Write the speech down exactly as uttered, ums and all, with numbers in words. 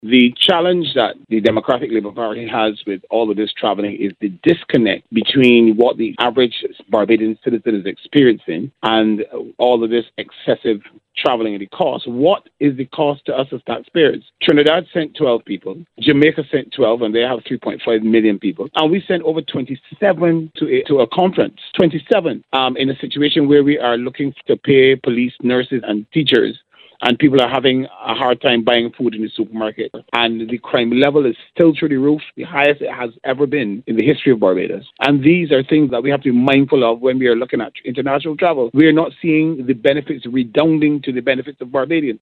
The challenge that the Democratic Labour Party has with all of this traveling is the disconnect between what the average Barbadian citizen is experiencing and all of this excessive traveling and the cost. What is the cost to us as taxpayers? Trinidad sent twelve people. Jamaica sent twelve, and they have three point five million people. And we sent over twenty-seven to a, to a conference. twenty-seven um, in a situation where we are looking to pay police, nurses, and teachers. And people are having a hard time buying food in the supermarket. And the crime level is still through the roof, the highest it has ever been in the history of Barbados. And these are things that we have to be mindful of when we are looking at international travel. We are not seeing the benefits redounding to the benefits of Barbadians.